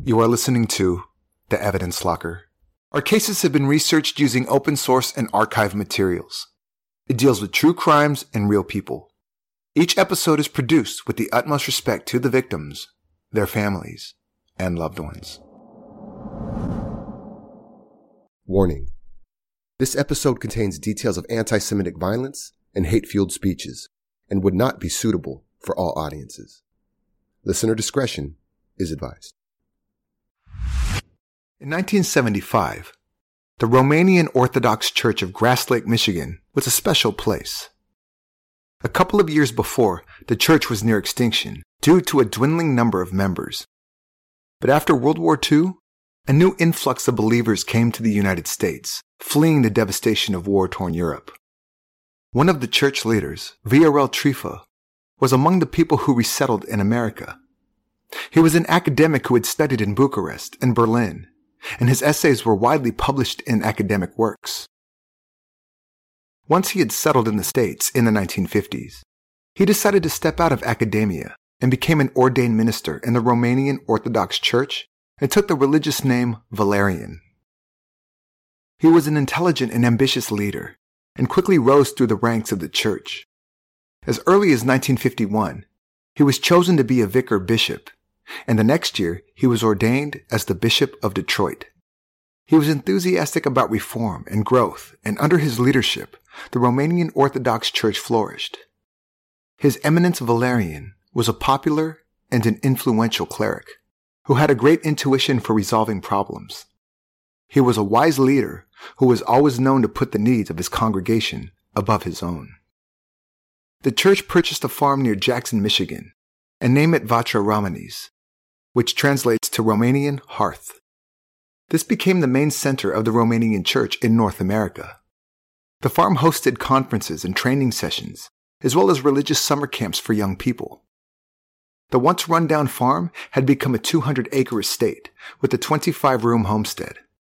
You are listening to The Evidence Locker. Our cases have been researched using open source and archive materials. It deals with true crimes and real people. Each episode is produced with the utmost respect to the victims, their families, and loved ones. Warning. This episode contains details of anti-Semitic violence and hate-fueled speeches and would not be suitable for all audiences. Listener discretion is advised. In 1975, the Romanian Orthodox Church of Grass Lake, Michigan was a special place. A couple of years before, the church was near extinction due to a dwindling number of members. But after World War II, a new influx of believers came to the United States, fleeing the devastation of war-torn Europe. One of the church leaders, Viorel Trifa, was among the people who resettled in America. He was an academic who had studied in Bucharest and Berlin, and his essays were widely published in academic works. Once he had settled in the States in the 1950s, he decided to step out of academia and became an ordained minister in the Romanian Orthodox Church and took the religious name Valerian. He was an intelligent and ambitious leader and quickly rose through the ranks of the church. As early as 1951, he was chosen to be a vicar bishop, and the next year he was ordained as the Bishop of Detroit. He was enthusiastic about reform and growth, and under his leadership, the Romanian Orthodox Church flourished. His Eminence Valerian was a popular and an influential cleric who had a great intuition for resolving problems. He was a wise leader who was always known to put the needs of his congregation above his own. The church purchased a farm near Jackson, Michigan, and named it Vatra Ramanis, which translates to Romanian hearth. This became the main center of the Romanian church in North America. The farm hosted conferences and training sessions, as well as religious summer camps for young people. The once run-down farm had become a 200-acre estate with a 25-room homestead.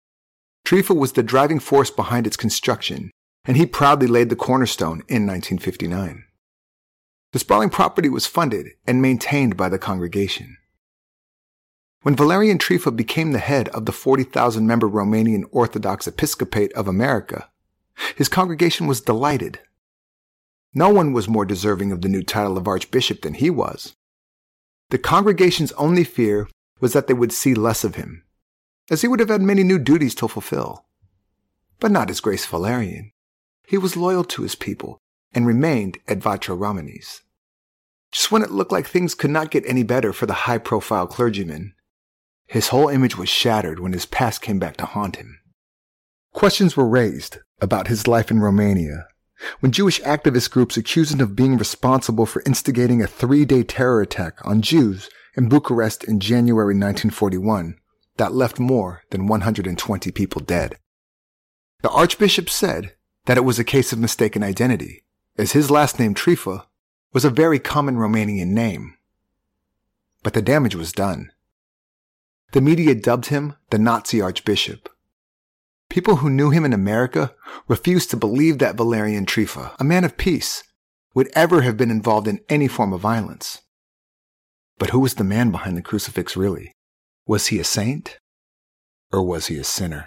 Trifa was the driving force behind its construction, and he proudly laid the cornerstone in 1959. The sprawling property was funded and maintained by the congregation. When Valerian Trifa became the head of the 40,000-member Romanian Orthodox Episcopate of America, his congregation was delighted. No one was more deserving of the new title of Archbishop than he was. The congregation's only fear was that they would see less of him, as he would have had many new duties to fulfill. But not as Grace Valerian. He was loyal to his people and remained at Vatra Ramanis. Just when it looked like things could not get any better for the high-profile clergyman, his whole image was shattered when his past came back to haunt him. Questions were raised about his life in Romania when Jewish activist groups accused him of being responsible for instigating a 3-day terror attack on Jews in Bucharest in January 1941 that left more than 120 people dead. The Archbishop said that it was a case of mistaken identity, as his last name Trifa was a very common Romanian name. But the damage was done. The media dubbed him the Nazi Archbishop. People who knew him in America refused to believe that Valerian Trifa, a man of peace, would ever have been involved in any form of violence. But who was the man behind the crucifix really? Was he a saint? Or was he a sinner?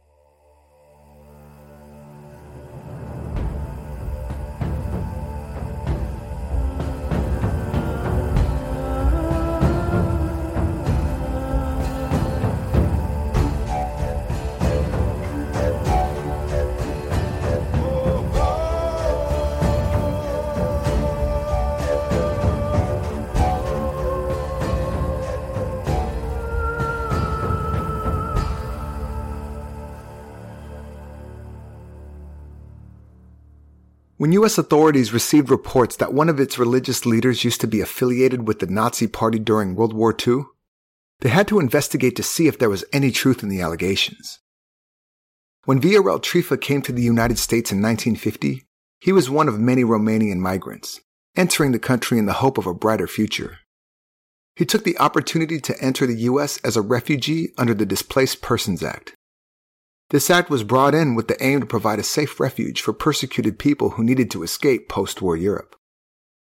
When U.S. authorities received reports that one of its religious leaders used to be affiliated with the Nazi Party during World War II, they had to investigate to see if there was any truth in the allegations. When Viorel Trifa came to the United States in 1950, he was one of many Romanian migrants, entering the country in the hope of a brighter future. He took the opportunity to enter the U.S. as a refugee under the Displaced Persons Act. This act was brought in with the aim to provide a safe refuge for persecuted people who needed to escape post-war Europe.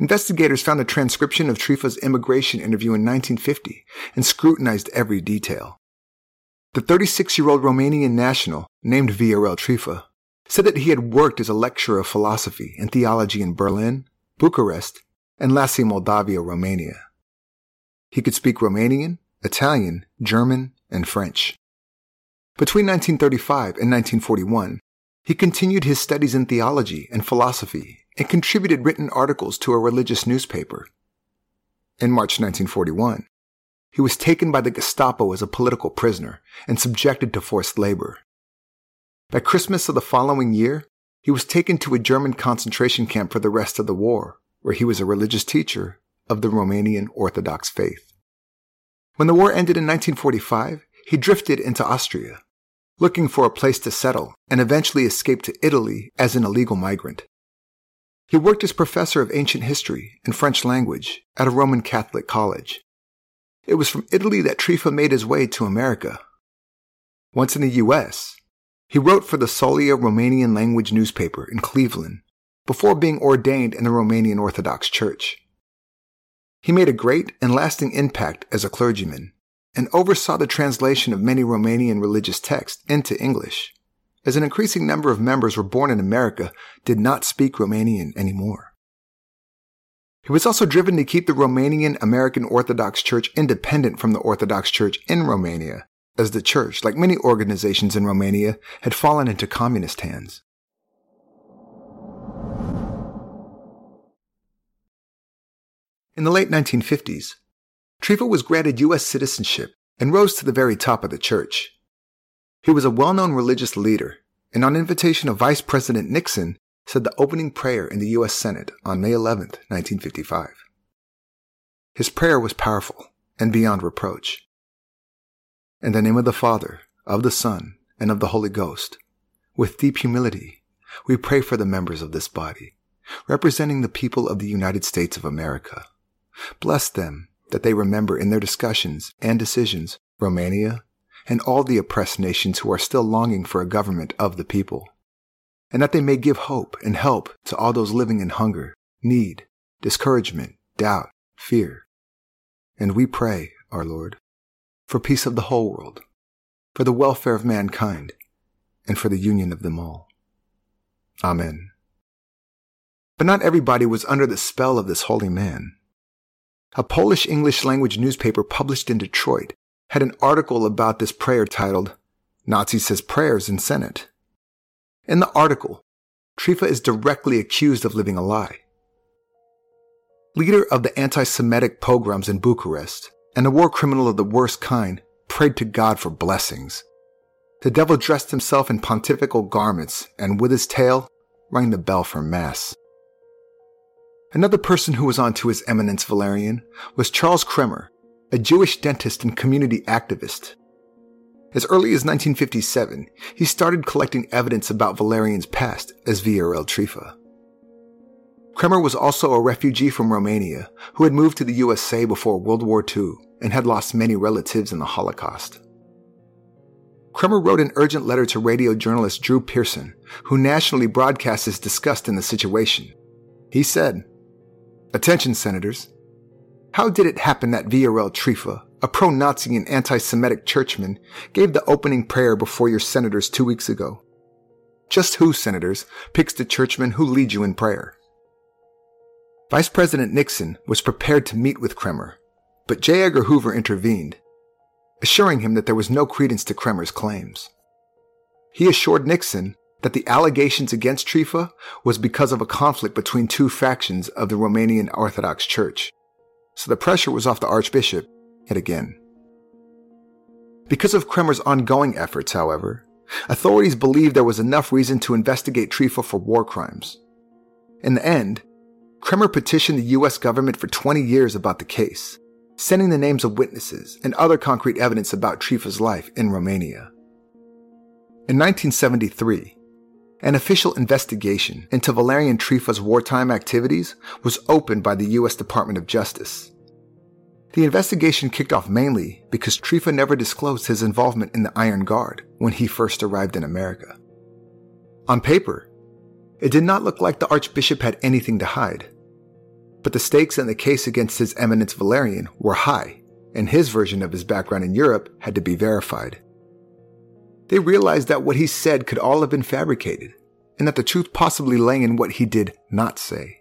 Investigators found a transcription of Trifa's immigration interview in 1950 and scrutinized every detail. The 36-year-old Romanian national, named Viorel Trifa, said that he had worked as a lecturer of philosophy and theology in Berlin, Bucharest, and Laci, Moldavia, Romania. He could speak Romanian, Italian, German, and French. Between 1935 and 1941, he continued his studies in theology and philosophy and contributed written articles to a religious newspaper. In March 1941, he was taken by the Gestapo as a political prisoner and subjected to forced labor. By Christmas of the following year, he was taken to a German concentration camp for the rest of the war, where he was a religious teacher of the Romanian Orthodox faith. When the war ended in 1945, he drifted into Austria, looking for a place to settle, and eventually escaped to Italy as an illegal migrant. He worked as professor of ancient history and French language at a Roman Catholic college. It was from Italy that Trifa made his way to America. Once in the U.S., he wrote for the Solia Romanian language newspaper in Cleveland before being ordained in the Romanian Orthodox Church. He made a great and lasting impact as a clergyman and oversaw the translation of many Romanian religious texts into English, as an increasing number of members were born in America did not speak Romanian anymore. He was also driven to keep the Romanian American Orthodox Church independent from the Orthodox Church in Romania, as the church, like many organizations in Romania, had fallen into communist hands. In the late 1950s, Trifa was granted U.S. citizenship and rose to the very top of the church. He was a well-known religious leader, and on invitation of Vice President Nixon, said the opening prayer in the U.S. Senate on May 11, 1955. His prayer was powerful and beyond reproach. In the name of the Father, of the Son, and of the Holy Ghost, with deep humility, we pray for the members of this body, representing the people of the United States of America. Bless them that they remember in their discussions and decisions Romania and all the oppressed nations who are still longing for a government of the people, and that they may give hope and help to all those living in hunger, need, discouragement, doubt, fear. And we pray, our Lord, for peace of the whole world, for the welfare of mankind, and for the union of them all. Amen. But not everybody was under the spell of this holy man. A Polish English language newspaper published in Detroit had an article about this prayer titled, "Nazi Says Prayers in Senate." In the article, Trifa is directly accused of living a lie. Leader of the anti-Semitic pogroms in Bucharest and a war criminal of the worst kind prayed to God for blessings. The devil dressed himself in pontifical garments and with his tail rang the bell for Mass. Another person who was on to His Eminence Valerian was Charles Kremer, a Jewish dentist and community activist. As early as 1957, he started collecting evidence about Valerian's past as Viorel Trifa. Kremer was also a refugee from Romania who had moved to the USA before World War II and had lost many relatives in the Holocaust. Kremer wrote an urgent letter to radio journalist Drew Pearson, who nationally broadcast his disgust in the situation. He said, "Attention, Senators. How did it happen that Viorel Trifa, a pro-Nazi and anti-Semitic churchman, gave the opening prayer before your senators 2 weeks ago? Just who, Senators, picks the churchman who leads you in prayer?" Vice President Nixon was prepared to meet with Kremer, but J. Edgar Hoover intervened, assuring him that there was no credence to Kremer's claims. He assured Nixon that the allegations against Trifa was because of a conflict between two factions of the Romanian Orthodox Church, so the pressure was off the Archbishop yet again. Because of Kremer's ongoing efforts, however, authorities believed there was enough reason to investigate Trifa for war crimes. In the end, Kremer petitioned the U.S. government for 20 years about the case, sending the names of witnesses and other concrete evidence about Trifa's life in Romania. In 1973, an official investigation into Valerian Trifa's wartime activities was opened by the U.S. Department of Justice. The investigation kicked off mainly because Trifa never disclosed his involvement in the Iron Guard when he first arrived in America. On paper, it did not look like the Archbishop had anything to hide. But the stakes in the case against His Eminence Valerian were high, and his version of his background in Europe had to be verified. They realized that what he said could all have been fabricated, and that the truth possibly lay in what he did not say.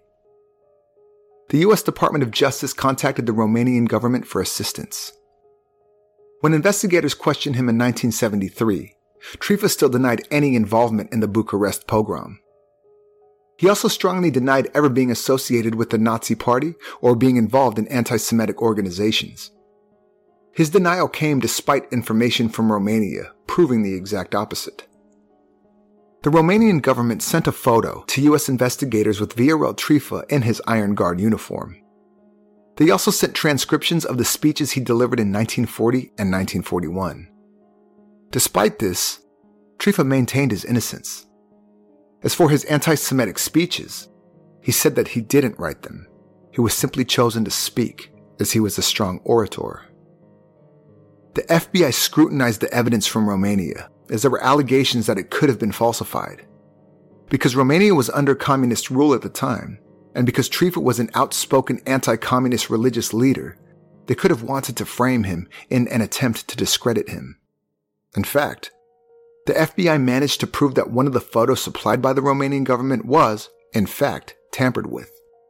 The U.S. Department of Justice contacted the Romanian government for assistance. When investigators questioned him in 1973, Trifa still denied any involvement in the Bucharest pogrom. He also strongly denied ever being associated with the Nazi Party or being involved in anti-Semitic organizations. His denial came despite information from Romania proving the exact opposite. The Romanian government sent a photo to U.S. investigators with Viorel Trifa in his Iron Guard uniform. They also sent transcriptions of the speeches he delivered in 1940 and 1941. Despite this, Trifa maintained his innocence. As for his anti-Semitic speeches, he said that he didn't write them. He was simply chosen to speak, as he was a strong orator. The FBI scrutinized the evidence from Romania, as there were allegations that it could have been falsified. Because Romania was under communist rule at the time, and because Trifa was an outspoken anti-communist religious leader, they could have wanted to frame him in an attempt to discredit him. In fact, the FBI managed to prove that one of the photos supplied by the Romanian government was, in fact, tampered with.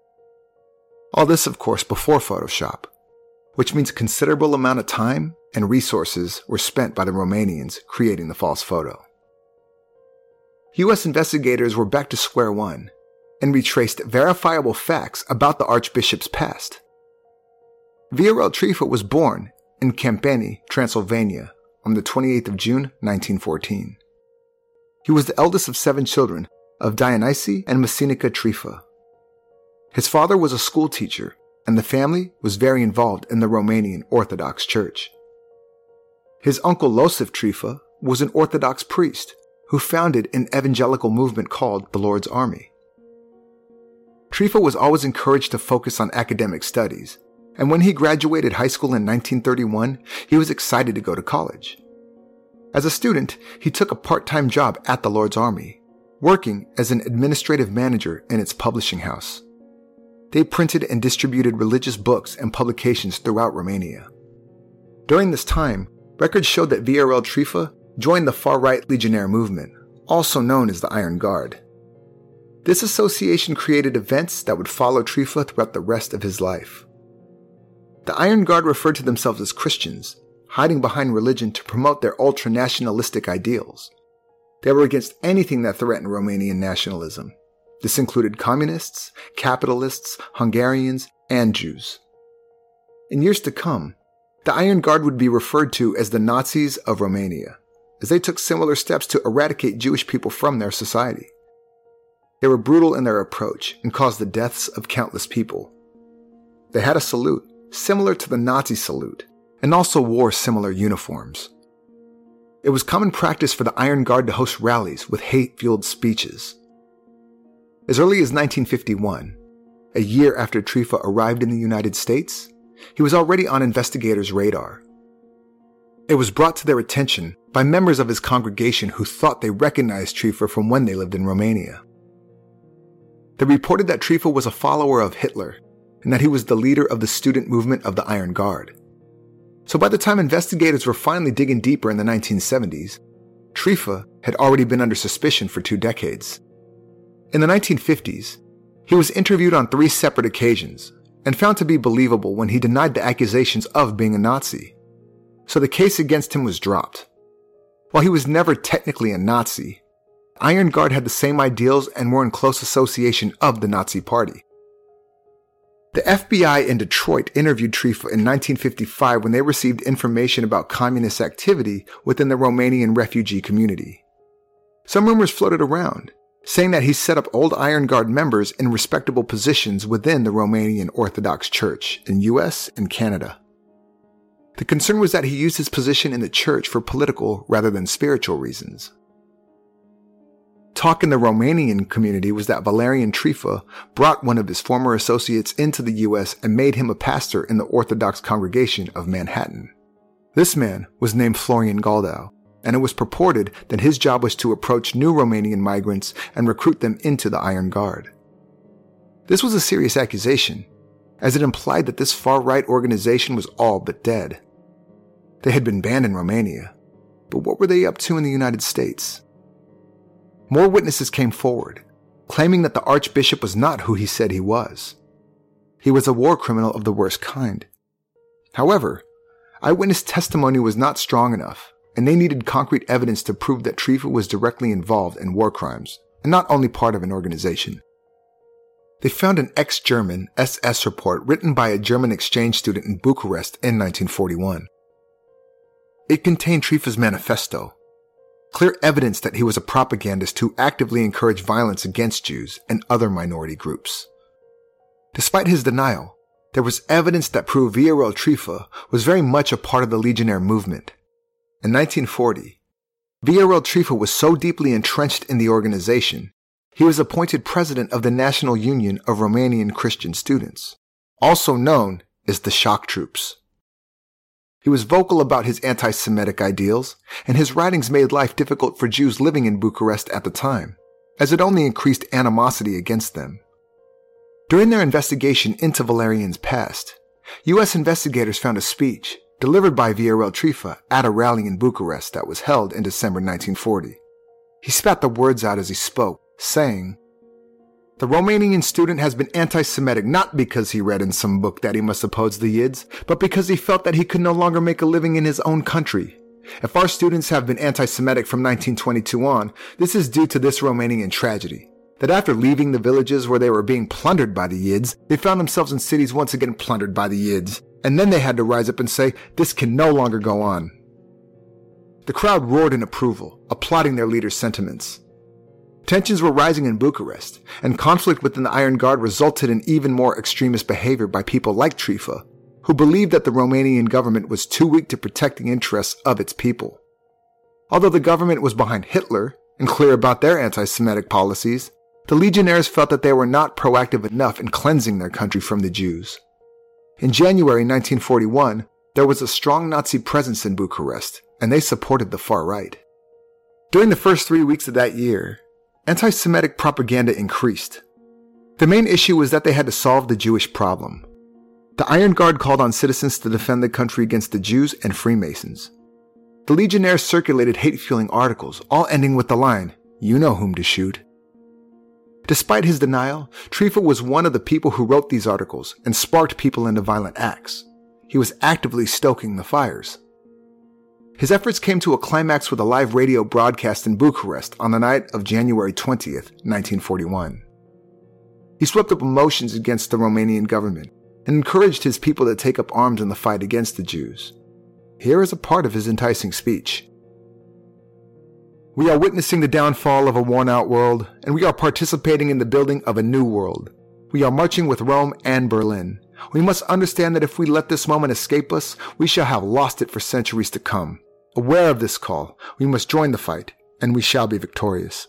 All this, of course, before Photoshop, which means a considerable amount of time and resources were spent by the Romanians creating the false photo. U.S. investigators were back to square one and retraced verifiable facts about the Archbishop's past. Viorel Trifa was born in Campani, Transylvania, on the 28th of June, 1914. He was the eldest of 7 children of Dionysi and Masinica Trifa. His father was a school teacher, and the family was very involved in the Romanian Orthodox Church. His uncle Iosif Trifa was an Orthodox priest who founded an evangelical movement called the Lord's Army. Trifa was always encouraged to focus on academic studies, and when he graduated high school in 1931, he was excited to go to college. As a student, he took a part-time job at the Lord's Army, working as an administrative manager in its publishing house. They printed and distributed religious books and publications throughout Romania. During this time, records showed that Viorel Trifa joined the far-right Legionnaire movement, also known as the Iron Guard. This association created events that would follow Trifa throughout the rest of his life. The Iron Guard referred to themselves as Christians, hiding behind religion to promote their ultra-nationalistic ideals. They were against anything that threatened Romanian nationalism. This included communists, capitalists, Hungarians, and Jews. In years to come, the Iron Guard would be referred to as the Nazis of Romania, as they took similar steps to eradicate Jewish people from their society. They were brutal in their approach and caused the deaths of countless people. They had a salute, similar to the Nazi salute, and also wore similar uniforms. It was common practice for the Iron Guard to host rallies with hate-fueled speeches. As early as 1951, a year after Trifa arrived in the United States, he was already on investigators' radar. It was brought to their attention by members of his congregation who thought they recognized Trifa from when they lived in Romania. They reported that Trifa was a follower of Hitler and that he was the leader of the student movement of the Iron Guard. So by the time investigators were finally digging deeper in the 1970s, Trifa had already been under suspicion for 2 decades. In the 1950s, he was interviewed on 3 separate occasions and found to be believable when he denied the accusations of being a Nazi. So the case against him was dropped. While he was never technically a Nazi, Iron Guard had the same ideals and were in close association of the Nazi Party. The FBI in Detroit interviewed Trifa in 1955 when they received information about communist activity within the Romanian refugee community. Some rumors floated around, saying that he set up old Iron Guard members in respectable positions within the Romanian Orthodox Church in US and Canada. The concern was that he used his position in the church for political rather than spiritual reasons. Talk in the Romanian community was that Valerian Trifa brought one of his former associates into the US and made him a pastor in the Orthodox congregation of Manhattan. This man was named Florian Goldau, and it was purported that his job was to approach new Romanian migrants and recruit them into the Iron Guard. This was a serious accusation, as it implied that this far-right organization was all but dead. They had been banned in Romania, but what were they up to in the United States? More witnesses came forward, claiming that the Archbishop was not who he said he was. He was a war criminal of the worst kind. However, eyewitness testimony was not strong enough, and they needed concrete evidence to prove that Triffa was directly involved in war crimes, and not only part of an organization. They found an ex-German SS report written by a German exchange student in Bucharest in 1941. It contained Triffa's manifesto, clear evidence that he was a propagandist who actively encouraged violence against Jews and other minority groups. Despite his denial, there was evidence that proved Viorel Triffa was very much a part of the Legionnaire movement. In 1940, Viorel Triffa was so deeply entrenched in the organization, he was appointed president of the National Union of Romanian Christian Students, also known as the Shock Troops. He was vocal about his anti-Semitic ideals, and his writings made life difficult for Jews living in Bucharest at the time, as it only increased animosity against them. During their investigation into Valerian's past, U.S. investigators found a speech delivered by Viorel Triffa at a rally in Bucharest that was held in December 1940. He spat the words out as he spoke, saying, "The Romanian student has been anti-Semitic not because he read in some book that he must oppose the Yids, but because he felt that he could no longer make a living in his own country. If our students have been anti-Semitic from 1922 on, this is due to this Romanian tragedy. That after leaving the villages where they were being plundered by the Yids, they found themselves in cities once again plundered by the Yids, and then they had to rise up and say, this can no longer go on." The crowd roared in approval, applauding their leader's sentiments. Tensions were rising in Bucharest, and conflict within the Iron Guard resulted in even more extremist behavior by people like Triffa, who believed that the Romanian government was too weak to protect the interests of its people. Although the government was behind Hitler and clear about their anti-Semitic policies, the Legionnaires felt that they were not proactive enough in cleansing their country from the Jews. In January 1941, there was a strong Nazi presence in Bucharest, and they supported the far right. During the first 3 weeks of that year, anti-Semitic propaganda increased. The main issue was that they had to solve the Jewish problem. The Iron Guard called on citizens to defend the country against the Jews and Freemasons. The Legionnaires circulated hate-fueling articles, all ending with the line, "You know whom to shoot." Despite his denial, Triffa was one of the people who wrote these articles and sparked people into violent acts. He was actively stoking the fires. His efforts came to a climax with a live radio broadcast in Bucharest on the night of January 20th, 1941. He swept up emotions against the Romanian government and encouraged his people to take up arms in the fight against the Jews. Here is a part of his enticing speech. "We are witnessing the downfall of a worn-out world, and we are participating in the building of a new world. We are marching with Rome and Berlin. We must understand that if we let this moment escape us, we shall have lost it for centuries to come. Aware of this call, we must join the fight, and we shall be victorious."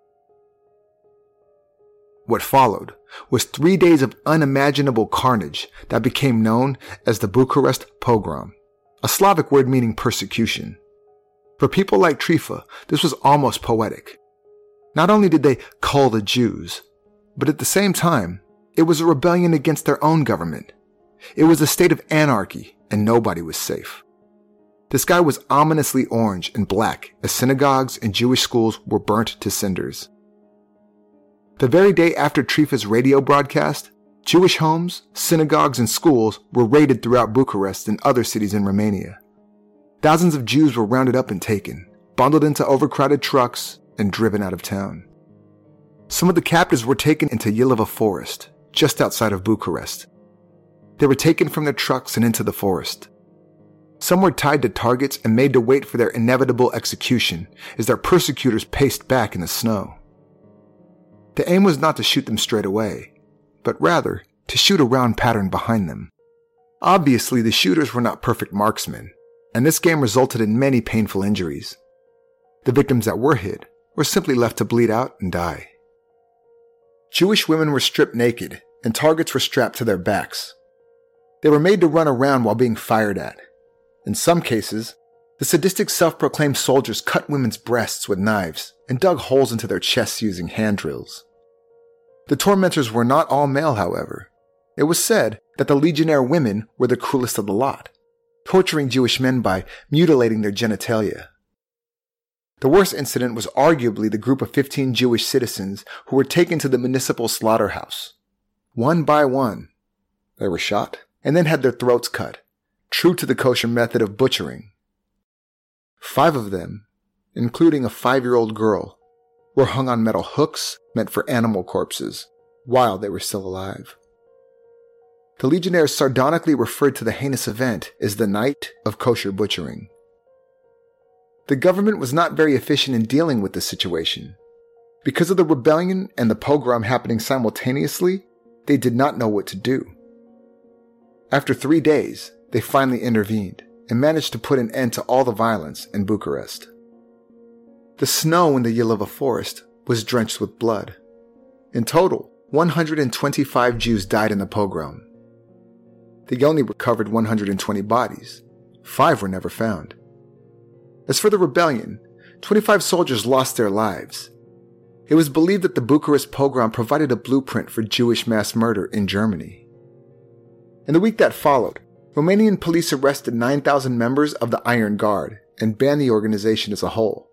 What followed was 3 days of unimaginable carnage that became known as the Bucharest Pogrom, a Slavic word meaning persecution. For people like Triffa, this was almost poetic. Not only did they cull the Jews, but at the same time, it was a rebellion against their own government. It was a state of anarchy, and nobody was safe. The sky was ominously orange and black as synagogues and Jewish schools were burnt to cinders. The very day after Triffa's radio broadcast, Jewish homes, synagogues, and schools were raided throughout Bucharest and other cities in Romania. Thousands of Jews were rounded up and taken, bundled into overcrowded trucks, and driven out of town. Some of the captives were taken into Yilova Forest, just outside of Bucharest. They were taken from their trucks and into the forest. Some were tied to targets and made to wait for their inevitable execution as their persecutors paced back in the snow. The aim was not to shoot them straight away, but rather to shoot a round pattern behind them. Obviously, the shooters were not perfect marksmen, and this game resulted in many painful injuries. The victims that were hit were simply left to bleed out and die. Jewish women were stripped naked, and targets were strapped to their backs. They were made to run around while being fired at. In some cases, the sadistic self-proclaimed soldiers cut women's breasts with knives and dug holes into their chests using hand drills. The tormentors were not all male, however. It was said that the Legionnaire women were the cruelest of the lot, torturing Jewish men by mutilating their genitalia. The worst incident was arguably the group of 15 Jewish citizens who were taken to the municipal slaughterhouse. One by one, they were shot and then had their throats cut, true to the kosher method of butchering. 5 of them, including a 5-year-old girl, were hung on metal hooks meant for animal corpses while they were still alive. The Legionnaires sardonically referred to the heinous event as the Night of Kosher Butchering. The government was not very efficient in dealing with this situation. Because of the rebellion and the pogrom happening simultaneously, they did not know what to do. After 3 days, they finally intervened and managed to put an end to all the violence in Bucharest. The snow in the Yelova forest was drenched with blood. In total, 125 Jews died in the pogrom. They only recovered 120 bodies. 5 were never found. As for the rebellion, 25 soldiers lost their lives. It was believed that the Bucharest pogrom provided a blueprint for Jewish mass murder in Germany. In the week that followed, Romanian police arrested 9,000 members of the Iron Guard and banned the organization as a whole.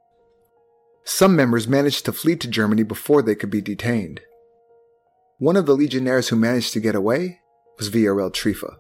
Some members managed to flee to Germany before they could be detained. One of the legionnaires who managed to get away was VRL Trifa.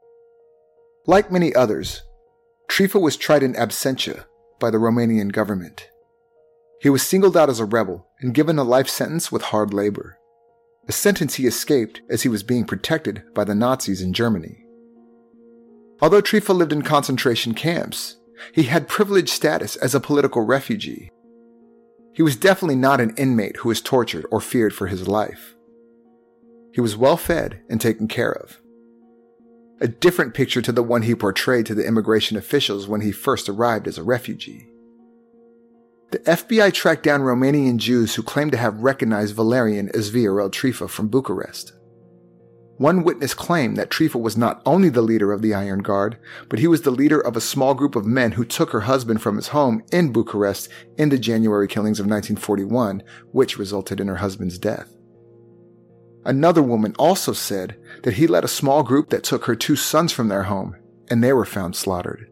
Like many others, Trifa was tried in absentia by the Romanian government. He was singled out as a rebel and given a life sentence with hard labor, a sentence he escaped as he was being protected by the Nazis in Germany. Although Trifa lived in concentration camps, he had privileged status as a political refugee. He was definitely not an inmate who was tortured or feared for his life. He was well fed and taken care of. A different picture to the one he portrayed to the immigration officials when he first arrived as a refugee. The FBI tracked down Romanian Jews who claimed to have recognized Valerian as VRL Trifa from Bucharest. One witness claimed that Trifa was not only the leader of the Iron Guard, but he was the leader of a small group of men who took her husband from his home in Bucharest in the January killings of 1941, which resulted in her husband's death. Another woman also said that he led a small group that took her 2 sons from their home, and they were found slaughtered.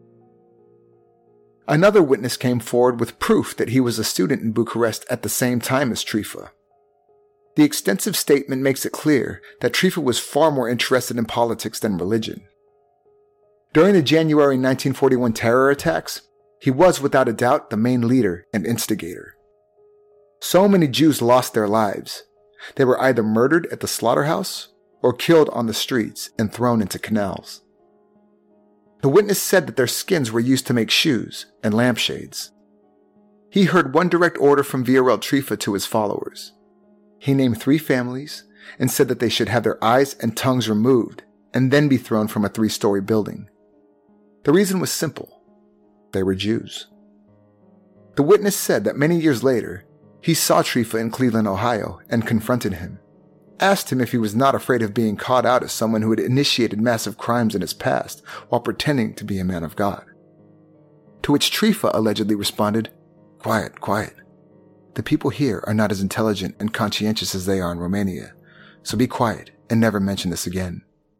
Another witness came forward with proof that he was a student in Bucharest at the same time as Trifa. The extensive statement makes it clear that Trifa was far more interested in politics than religion. During the January 1941 terror attacks, he was without a doubt the main leader and instigator. So many Jews lost their lives. They were either murdered at the slaughterhouse or killed on the streets and thrown into canals. The witness said that their skins were used to make shoes and lampshades. He heard one direct order from VRL Trifa to his followers. He named 3 families and said that they should have their eyes and tongues removed and then be thrown from a 3-story building. The reason was simple. They were Jews. The witness said that many years later, he saw Trifa in Cleveland, Ohio, and confronted him, asked him if he was not afraid of being caught out as someone who had initiated massive crimes in his past while pretending to be a man of God. To which Trifa allegedly responded, "Quiet, quiet. The people here are not as intelligent and conscientious as they are in Romania, so be quiet and never mention this again."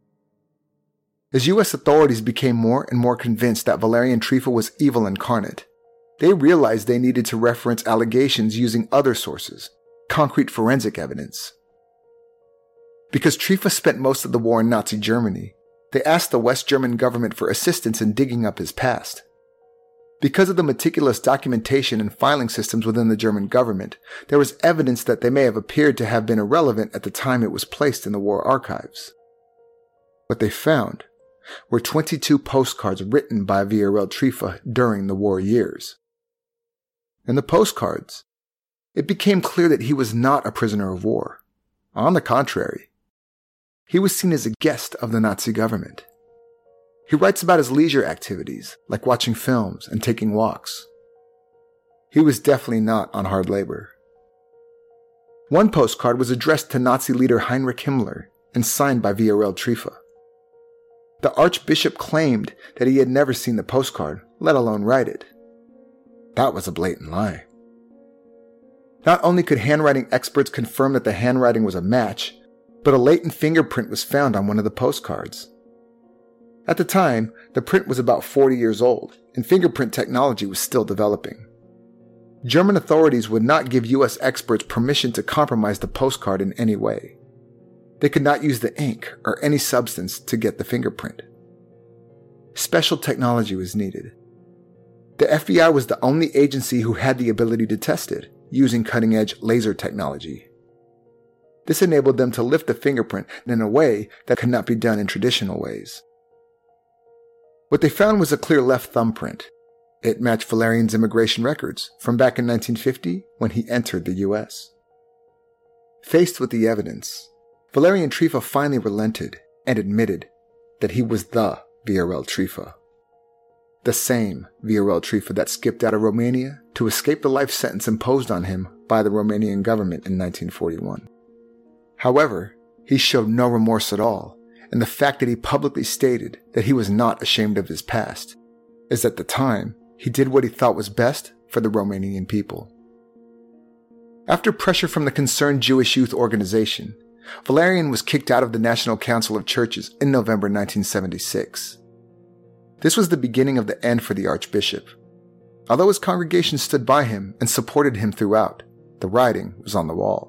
As U.S. authorities became more and more convinced that Valerian Trifa was evil incarnate, they realized they needed to reference allegations using other sources, concrete forensic evidence. Because Trifa spent most of the war in Nazi Germany, they asked the West German government for assistance in digging up his past. Because of the meticulous documentation and filing systems within the German government, there was evidence that they may have appeared to have been irrelevant at the time it was placed in the war archives. What they found were 22 postcards written by VRL Trifa during the war years. In the postcards, it became clear that he was not a prisoner of war. On the contrary, he was seen as a guest of the Nazi government. He writes about his leisure activities, like watching films and taking walks. He was definitely not on hard labor. One postcard was addressed to Nazi leader Heinrich Himmler and signed by VRL Trifa. The Archbishop claimed that he had never seen the postcard, let alone write it. That was a blatant lie. Not only could handwriting experts confirm that the handwriting was a match, but a latent fingerprint was found on one of the postcards. At the time, the print was about 40 years old, and fingerprint technology was still developing. German authorities would not give U.S. experts permission to compromise the postcard in any way. They could not use the ink or any substance to get the fingerprint. Special technology was needed. The FBI was the only agency who had the ability to test it, using cutting-edge laser technology. This enabled them to lift the fingerprint in a way that could not be done in traditional ways. What they found was a clear left thumbprint. It matched Valerian's immigration records from back in 1950 when he entered the U.S. Faced with the evidence, Valerian Trifa finally relented and admitted that he was the Viorel Trifa. The same Viorel Trifa that skipped out of Romania to escape the life sentence imposed on him by the Romanian government in 1941. However, he showed no remorse at all, and the fact that he publicly stated that he was not ashamed of his past is at the time he did what he thought was best for the Romanian people. After pressure from the Concerned Jewish Youth Organization, Valerian was kicked out of the National Council of Churches in November 1976. This was the beginning of the end for the Archbishop. Although his congregation stood by him and supported him throughout, the writing was on the wall.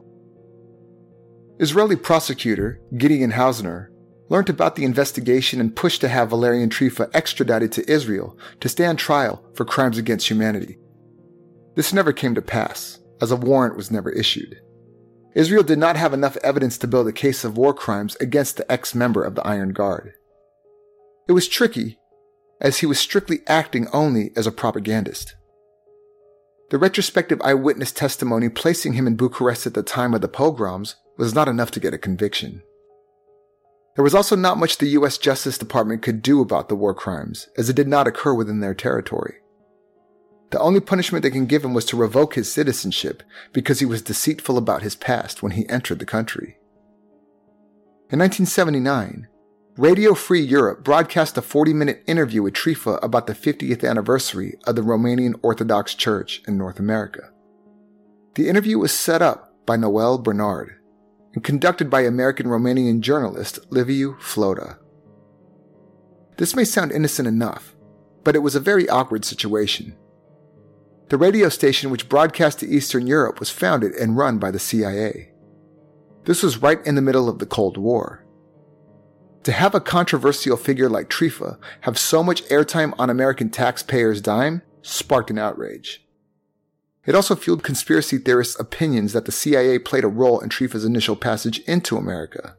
Israeli prosecutor Gideon Hausner learned about the investigation and pushed to have Valerian Trifa extradited to Israel to stand trial for crimes against humanity. This never came to pass, as a warrant was never issued. Israel did not have enough evidence to build a case of war crimes against the ex-member of the Iron Guard. It was tricky, as he was strictly acting only as a propagandist. The retrospective eyewitness testimony placing him in Bucharest at the time of the pogroms was not enough to get a conviction. There was also not much the U.S. Justice Department could do about the war crimes, as it did not occur within their territory. The only punishment they can give him was to revoke his citizenship because he was deceitful about his past when he entered the country. In 1979, Radio Free Europe broadcast a 40-minute interview with Trifa about the 50th anniversary of the Romanian Orthodox Church in North America. The interview was set up by Noel Bernard and conducted by American-Romanian journalist Liviu Flota. This may sound innocent enough, but it was a very awkward situation. The radio station which broadcast to Eastern Europe was founded and run by the CIA. This was right in the middle of the Cold War. To have a controversial figure like Trifa have so much airtime on American taxpayers' dime sparked an outrage. It also fueled conspiracy theorists' opinions that the CIA played a role in Trifa's initial passage into America.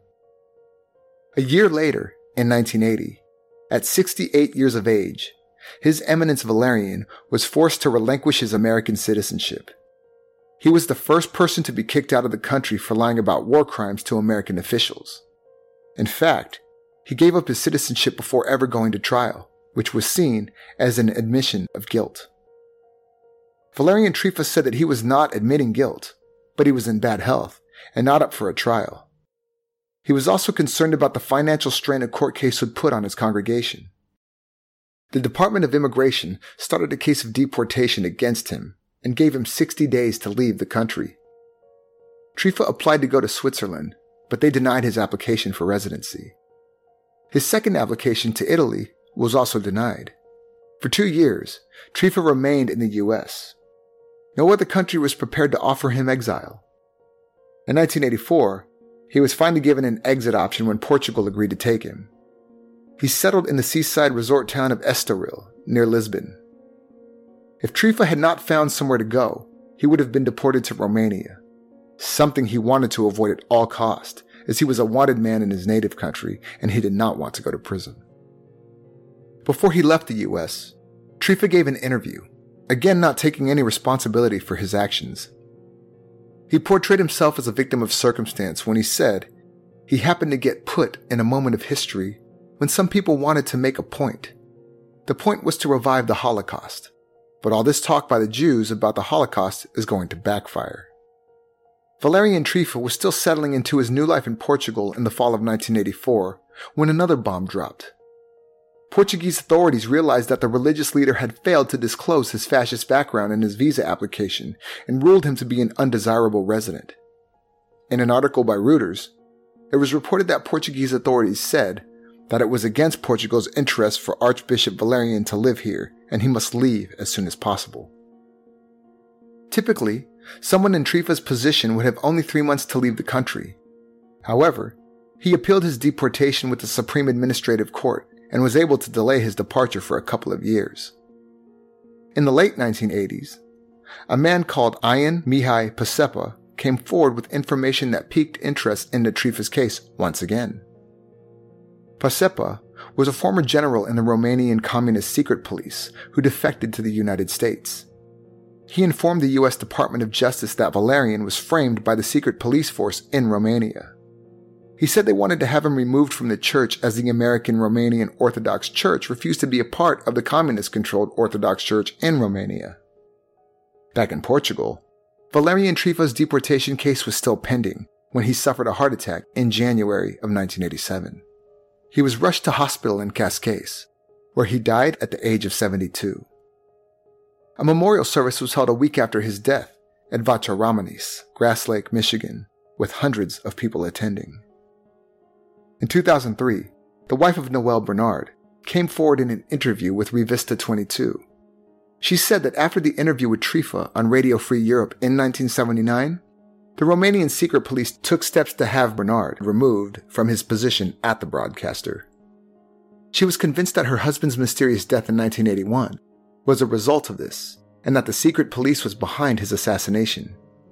A year later, in 1980, at 68 years of age, His Eminence Valerian was forced to relinquish his American citizenship. He was the first person to be kicked out of the country for lying about war crimes to American officials. In fact, he gave up his citizenship before ever going to trial, which was seen as an admission of guilt. Valerian Trifa said that he was not admitting guilt, but he was in bad health and not up for a trial. He was also concerned about the financial strain a court case would put on his congregation. The Department of Immigration started a case of deportation against him and gave him 60 days to leave the country. Trifa applied to go to Switzerland, but they denied his application for residency. His second application to Italy was also denied. For 2 years, Trifa remained in the U.S. No other country was prepared to offer him exile. In 1984, he was finally given an exit option when Portugal agreed to take him. He settled in the seaside resort town of Estoril, near Lisbon. If Trifa had not found somewhere to go, he would have been deported to Romania, something he wanted to avoid at all cost, as he was a wanted man in his native country and he did not want to go to prison. Before he left the U.S., Trifa gave an interview, again not taking any responsibility for his actions. He portrayed himself as a victim of circumstance when he said he happened to get put in a moment of history when some people wanted to make a point. The point was to revive the Holocaust, but all this talk by the Jews about the Holocaust is going to backfire. Valerian Trifa was still settling into his new life in Portugal in the fall of 1984 when another bomb dropped. Portuguese authorities realized that the religious leader had failed to disclose his fascist background in his visa application and ruled him to be an undesirable resident. In an article by Reuters, it was reported that Portuguese authorities said that it was against Portugal's interest for Archbishop Valerian to live here, and he must leave as soon as possible. Typically, someone in Trifa's position would have only 3 months to leave the country. However, he appealed his deportation with the Supreme Administrative Court and was able to delay his departure for a couple of years. In the late 1980s, a man called Ion Mihai Pacepa came forward with information that piqued interest into Trifa's case once again. Pacepa was a former general in the Romanian Communist Secret Police who defected to the United States. He informed the U.S. Department of Justice that Valerian was framed by the secret police force in Romania. He said they wanted to have him removed from the church as the American Romanian Orthodox Church refused to be a part of the communist-controlled Orthodox Church in Romania. Back in Portugal, Valerian Trifa's deportation case was still pending when he suffered a heart attack in January of 1987. He was rushed to hospital in Cascais, where he died at the age of 72. A memorial service was held a week after his death at Vatra Ramanis, Grass Lake, Michigan, with hundreds of people attending. In 2003, the wife of Noel Bernard came forward in an interview with Revista 22. She said that after the interview with Trifa on Radio Free Europe in 1979, the Romanian secret police took steps to have Bernard removed from his position at the broadcaster. She was convinced that her husband's mysterious death in 1981 was a result of this, and that the secret police was behind his assassination.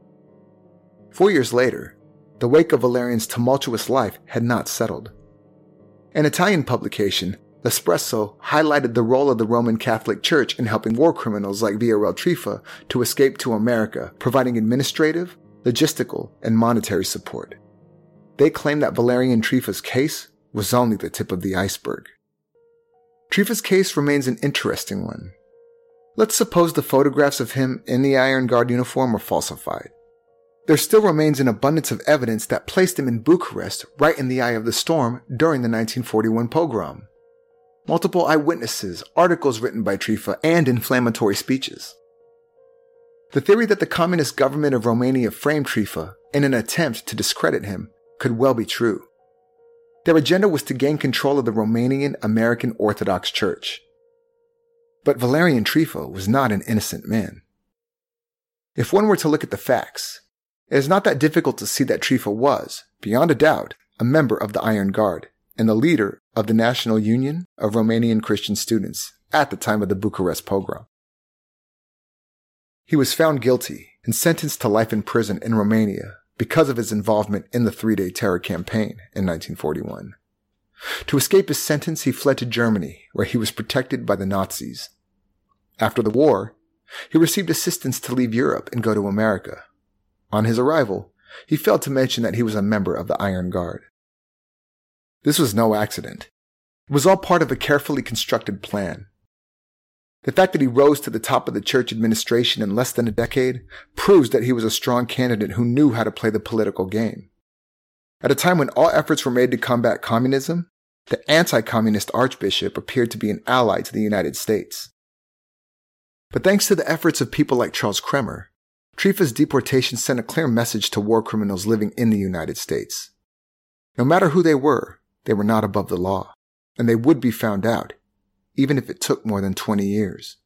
4 years later, the wake of Valerian's tumultuous life had not settled. An Italian publication, L'Espresso, highlighted the role of the Roman Catholic Church in helping war criminals like Viorel Trifa to escape to America, providing administrative, logistical, and monetary support. They claimed that Valerian Trifa's case was only the tip of the iceberg. Trifa's case remains an interesting one. Let's suppose the photographs of him in the Iron Guard uniform were falsified. There still remains an abundance of evidence that placed him in Bucharest right in the eye of the storm during the 1941 pogrom. Multiple eyewitnesses, articles written by Trifa, and inflammatory speeches. The theory that the communist government of Romania framed Trifa in an attempt to discredit him could well be true. Their agenda was to gain control of the Romanian American Orthodox Church. But Valerian Trifa was not an innocent man. If one were to look at the facts, it is not that difficult to see that Trifa was, beyond a doubt, a member of the Iron Guard and the leader of the National Union of Romanian Christian Students at the time of the Bucharest pogrom. He was found guilty and sentenced to life in prison in Romania because of his involvement in the three-day terror campaign in 1941. To escape his sentence, he fled to Germany, where he was protected by the Nazis. After the war, he received assistance to leave Europe and go to America. On his arrival, he failed to mention that he was a member of the Iron Guard. This was no accident. It was all part of a carefully constructed plan. The fact that he rose to the top of the church administration in less than a decade proves that he was a strong candidate who knew how to play the political game. At a time when all efforts were made to combat communism, the anti-communist archbishop appeared to be an ally to the United States. But thanks to the efforts of people like Charles Kremer, Trifa's deportation sent a clear message to war criminals living in the United States. No matter who they were not above the law, and they would be found out, even if it took more than 20 years.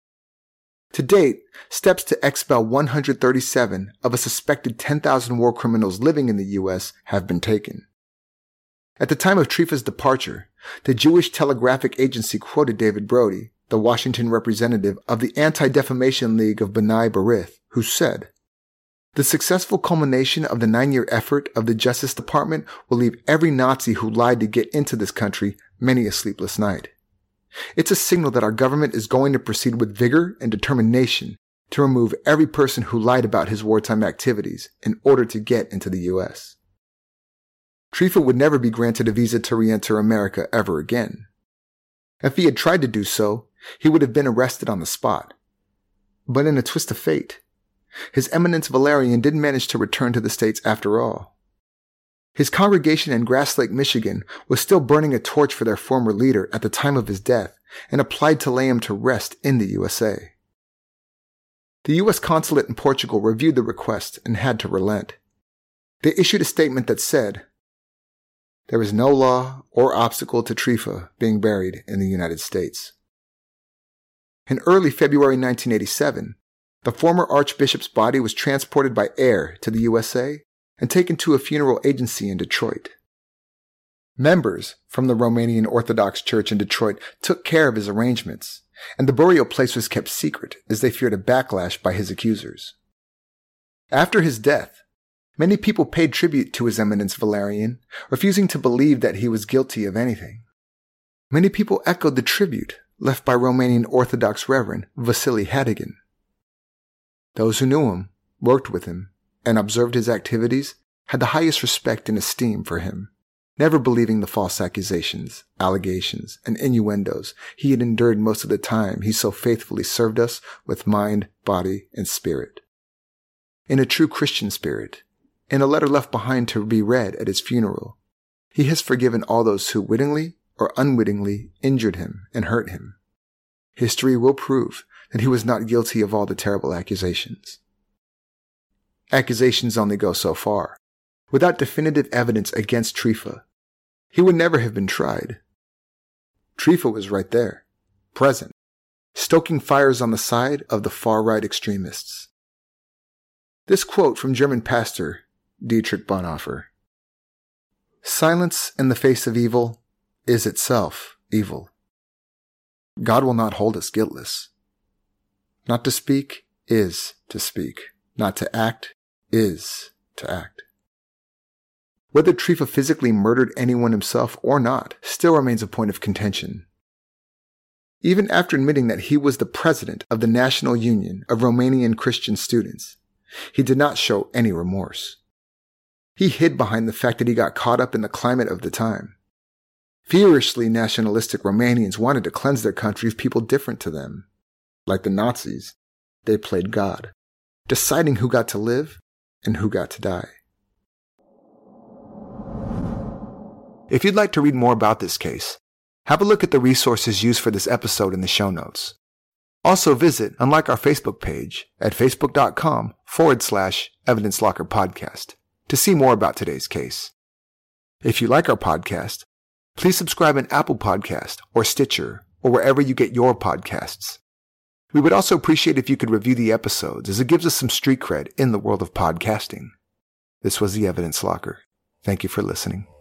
To date, steps to expel 137 of a suspected 10,000 war criminals living in the U.S. have been taken. At the time of Trifa's departure, the Jewish Telegraphic Agency quoted David Brody, the Washington representative of the Anti-Defamation League of B'nai B'rith, who said, "The successful culmination of the 9-year effort of the Justice Department will leave every Nazi who lied to get into this country many a sleepless night. It's a signal that our government is going to proceed with vigor and determination to remove every person who lied about his wartime activities in order to get into the U.S." Trifa would never be granted a visa to re-enter America ever again. If he had tried to do so, he would have been arrested on the spot. But in a twist of fate, His Eminence Valerian didn't manage to return to the States after all. His congregation in Grass Lake, Michigan was still burning a torch for their former leader at the time of his death and applied to lay him to rest in the USA. The U.S. consulate in Portugal reviewed the request and had to relent. They issued a statement that said, there is no law or obstacle to Trifa being buried in the United States. In early February 1987, the former Archbishop's body was transported by air to the USA and taken to a funeral agency in Detroit. Members from the Romanian Orthodox Church in Detroit took care of his arrangements, and the burial place was kept secret as they feared a backlash by his accusers. After his death, many people paid tribute to His Eminence Valerian, refusing to believe that he was guilty of anything. Many people echoed the tribute left by Romanian Orthodox Reverend Vasily Hadigan. Those who knew him, worked with him, and observed his activities had the highest respect and esteem for him, never believing the false accusations, allegations, and innuendos he had endured most of the time he so faithfully served us with mind, body, and spirit. In a true Christian spirit, in a letter left behind to be read at his funeral, he has forgiven all those who wittingly or unwittingly injured him and hurt him. History will prove that he was not guilty of all the terrible accusations. Accusations only go so far. Without definitive evidence against Trifa, he would never have been tried. Trifa was right there, present, stoking fires on the side of the far-right extremists. This quote from German pastor Dietrich Bonhoeffer: "Silence in the face of evil is itself evil. God will not hold us guiltless. Not to speak is to speak. Not to act is to act." Whether Trifa physically murdered anyone himself or not still remains a point of contention. Even after admitting that he was the president of the National Union of Romanian Christian Students, he did not show any remorse. He hid behind the fact that he got caught up in the climate of the time. Furiously nationalistic Romanians wanted to cleanse their country of people different to them. Like the Nazis, they played God, deciding who got to live and who got to die. If you'd like to read more about this case, have a look at the resources used for this episode in the show notes. Also visit and like our Facebook page at facebook.com/Evidence Locker Podcast to see more about today's case. If you like our podcast, please subscribe in Apple Podcast or Stitcher or wherever you get your podcasts. We would also appreciate if you could review the episodes, as it gives us some street cred in the world of podcasting. This was the Evidence Locker. Thank you for listening.